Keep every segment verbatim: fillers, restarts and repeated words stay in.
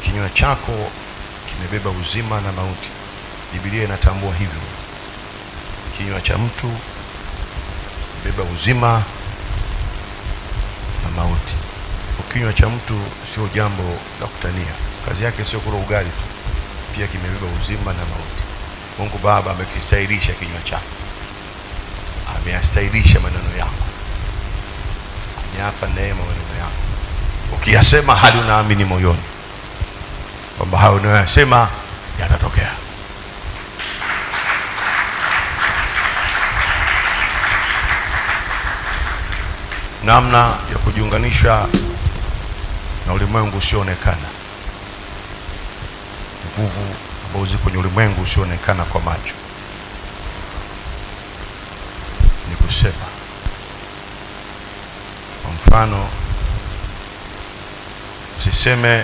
kinywa chako kimebeba uzima na mauti. Biblia inatambua hivyo. Kinywa cha mtu kimebeba uzima na mauti. Kinywa cha mtu sio jambo la kutania. Kazi yake sio kula ugali tu, pia kimebeba uzima na mauti. Mungu Baba amekistahilisha kinywa chako, ameyastahilisha maneno yako, ameapa neema maneno yako. Ukiyasema hali unaamini moyoni kwamba hayo unayosema yatatokea. Namna ya kujiunganisha na ulimwengu usioonekana, nguvu ambazo ziko kwenye ulimwengu usioonekana kwa macho, ni kusema. Kwa mfano, usiseme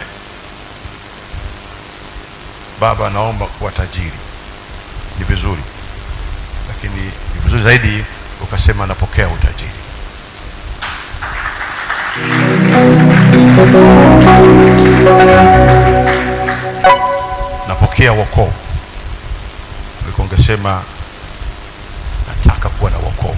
baba naomba kuwa tajiri. Ni vizuri, lakini ni vizuri zaidi ukasema napokea utajiri. Napokea wokovu. Ungesema nataka kuwa na wokovu,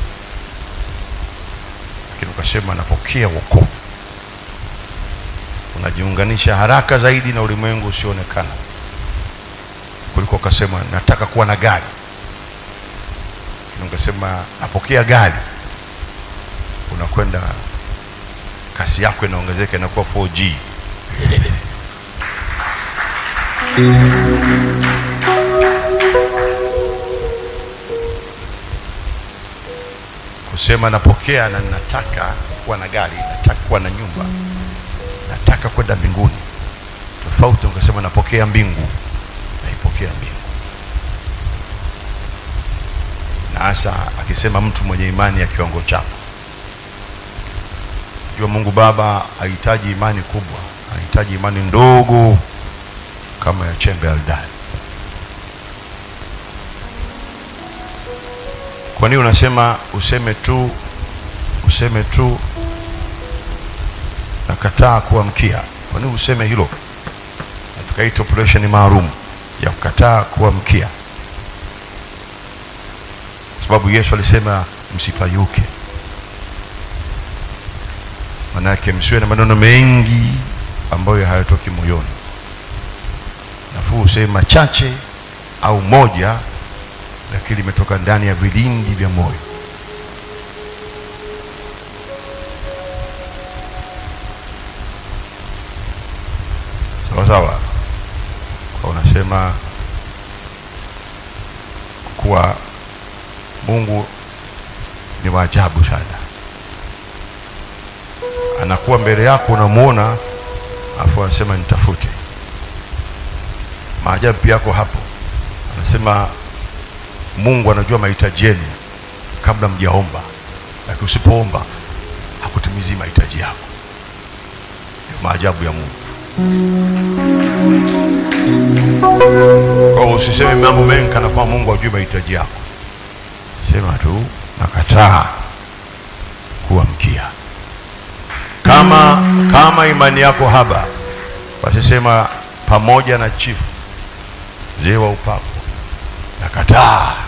lakini ukasema napokea wokovu. Unajiunganisha haraka zaidi na ulimwengu usioonekana kuliko ukasema nataka kuwa na gari. Ungesema napokea gari, unakwenda kasi yako inaongezeka, inakuwa four G. Kusema napokea na nataka kuwa na gari, nataka kuwa na nyumba, nataka kwenda mbinguni, tofauti. Ungesema napokea mbingu, naipokea mbingu. Na hasa akisema mtu mwenye imani ya kiwango chako. Jua Mungu Baba hahitaji imani kubwa, anahitaji imani ndogo kama ya chembe ya haradali. Kwa nini unasema useme tu useme tu nakataa kuamkia? Kwa nini useme hilo? Na tukaita operation maalum ya kukataa kuamkia. Sababu Yesu alisema msipayuke. Manake msiwe na maneno mengi ambayo hayatoki moyoni. Nafuu useme machache au moja, lakini limetoka ndani ya vilindi vya moyo. Sawa sawa. Kwa unasema kuwa Mungu ni waajabu sana. Anakuwa mbele yako, unamuona, afu anasema nitafute. Maajabu yako hapo. Anasema Mungu anajua mahitaji yenu kabla mjaomba, lakini usipoomba hakutimizi mahitaji yako. Ni maajabu ya Mungu. Kwa usiseme mambo mengi kana kwa Mungu ajue mahitaji yako. Sema tu nakataa kuamkia. Kama kama imani yako haba, basi sema pamoja na chifu mzee wa upako, nakataa